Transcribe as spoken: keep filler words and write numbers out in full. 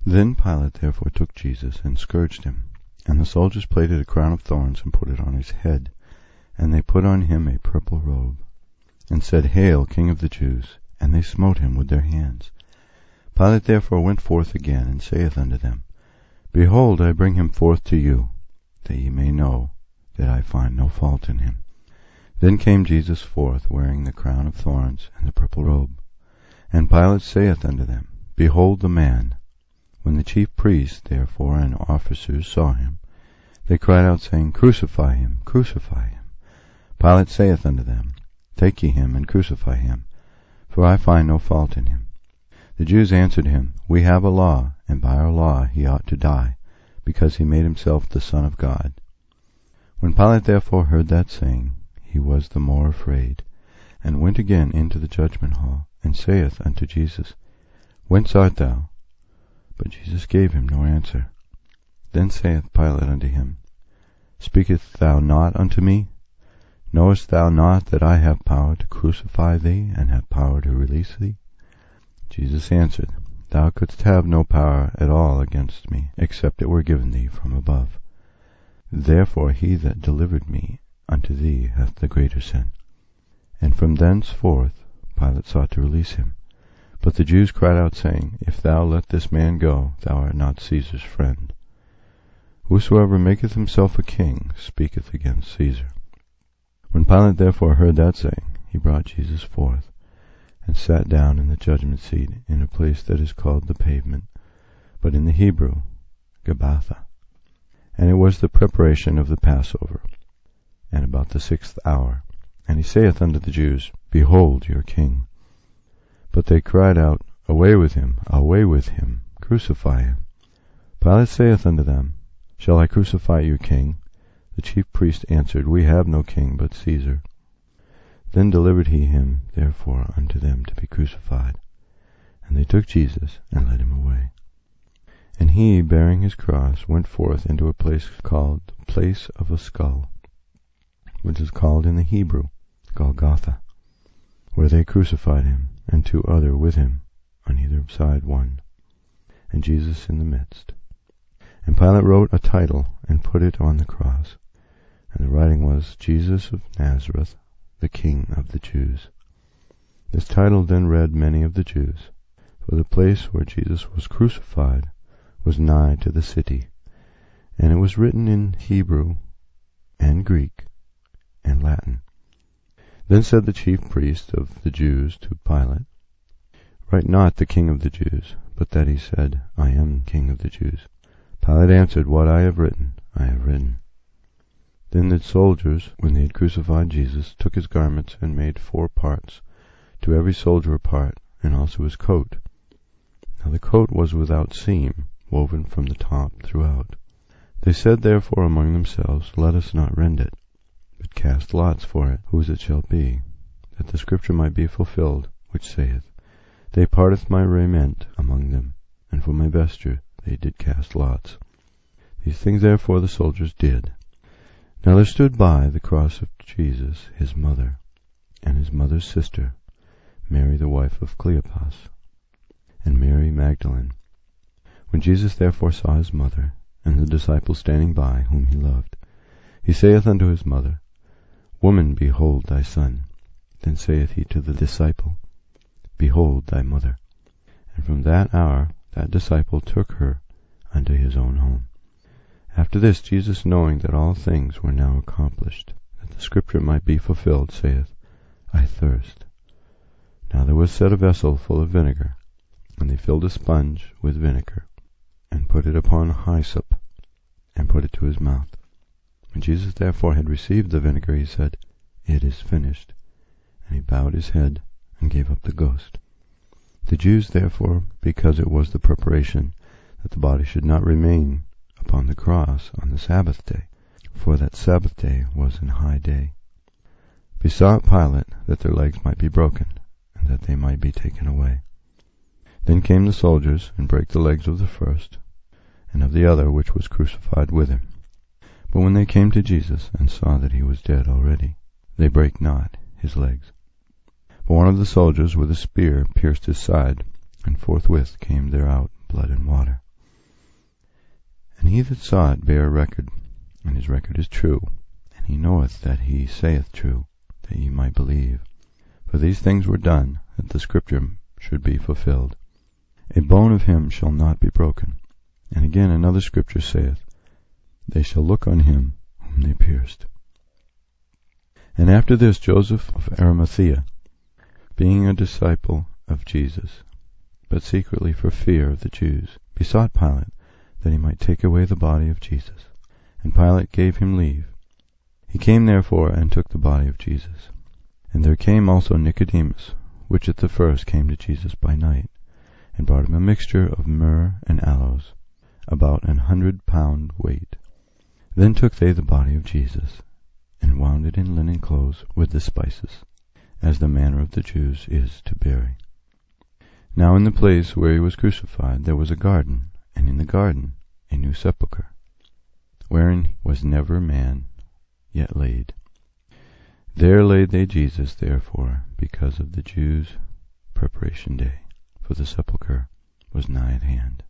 Then Pilate therefore took Jesus, and scourged him. And the soldiers plaited a crown of thorns, and put it on his head. And they put on him a purple robe, and said, Hail, King of the Jews! And they smote him with their hands. Pilate therefore went forth again, and saith unto them, Behold, I bring him forth to you, that ye may know that I find no fault in him. Then came Jesus forth, wearing the crown of thorns and the purple robe. And Pilate saith unto them, Behold the man. When the chief priests, therefore, and officers saw him, they cried out, saying, Crucify him, crucify him. Pilate saith unto them, Take ye him, and crucify him, for I find no fault in him. The Jews answered him, We have a law, and by our law he ought to die, because he made himself the Son of God. When Pilate therefore heard that saying, he was the more afraid, and went again into the judgment hall, and saith unto Jesus, Whence art thou? But Jesus gave him no answer. Then saith Pilate unto him, Speakest thou not unto me? Knowest thou not that I have power to crucify thee, and have power to release thee? Jesus answered, Thou couldst have no power at all against me, except it were given thee from above. Therefore he that delivered me unto thee hath the greater sin. And from thenceforth Pilate sought to release him. But the Jews cried out, saying, If thou let this man go, thou art not Caesar's friend. Whosoever maketh himself a king speaketh against Caesar. When Pilate therefore heard that saying, he brought Jesus forth, and sat down in the judgment seat in a place that is called the Pavement, but in the Hebrew, Gabbatha. And it was the preparation of the Passover, and about the sixth hour. And he saith unto the Jews, Behold your king. But they cried out, Away with him, away with him, crucify him. Pilate saith unto them, Shall I crucify your king? The chief priests answered, We have no king but Caesar. Then delivered he him therefore unto them to be crucified. And they took Jesus, and led him away. And he, bearing his cross, went forth into a place called the Place of a Skull, which is called in the Hebrew Golgotha, where they crucified him, and two other with him, on either side one, and Jesus in the midst. And Pilate wrote a title, and put it on the cross. And the writing was, Jesus of Nazareth, the King of the Jews. This title then read many of the Jews, for the place where Jesus was crucified was nigh to the city, and it was written in Hebrew, and Greek, and Latin. Then said the chief priest of the Jews to Pilate, Write not the King of the Jews, but that he said, I am King of the Jews. Pilate answered, What I have written, I have written. Then the soldiers, when they had crucified Jesus, took his garments, and made four parts, to every soldier a part, and also his coat. Now the coat was without seam, woven from the top throughout. They said therefore among themselves, Let us not rend it, but cast lots for it, whose it shall be, that the scripture might be fulfilled, which saith, They parteth my raiment among them, and for my vesture they did cast lots. These things therefore the soldiers did. Now there stood by the cross of Jesus his mother, and his mother's sister, Mary the wife of Cleopas, and Mary Magdalene. When Jesus therefore saw his mother, and the disciples standing by, whom he loved, he saith unto his mother, Woman, behold thy son. Then saith he to the disciple, Behold thy mother. And from that hour that disciple took her unto his own home. After this, Jesus, knowing that all things were now accomplished, that the scripture might be fulfilled, saith, I thirst. Now there was set a vessel full of vinegar, and they filled a sponge with vinegar, and put it upon hyssop, and put it to his mouth. When Jesus therefore had received the vinegar, he said, It is finished. And he bowed his head, and gave up the ghost. The Jews therefore, because it was the preparation that the body should not remain upon the cross on the Sabbath day, for that Sabbath day was an high day, besought Pilate that their legs might be broken, and that they might be taken away. Then came the soldiers, and brake the legs of the first, and of the other which was crucified with him. But when they came to Jesus, and saw that he was dead already, they brake not his legs. But one of the soldiers with a spear pierced his side, and forthwith came there out blood and water. he that saw it bare record, and his record is true, and he knoweth that he saith true, that ye might believe. For these things were done, that the scripture should be fulfilled. A bone of him shall not be broken. And again another scripture saith, They shall look on him whom they pierced. And after this Joseph of Arimathea, being a disciple of Jesus, but secretly for fear of the Jews, besought Pilate that he might take away the body of Jesus. And Pilate gave him leave. He came therefore and took the body of Jesus. And there came also Nicodemus, which at the first came to Jesus by night, and brought him a mixture of myrrh and aloes, about an hundred pound weight. Then took they the body of Jesus, and wound it in linen clothes with the spices, as the manner of the Jews is to bury. Now in the place where he was crucified there was a garden, and in the garden a new sepulchre, wherein was never man yet laid. There laid they Jesus, therefore, because of the Jews' preparation day, for the sepulchre was nigh at hand.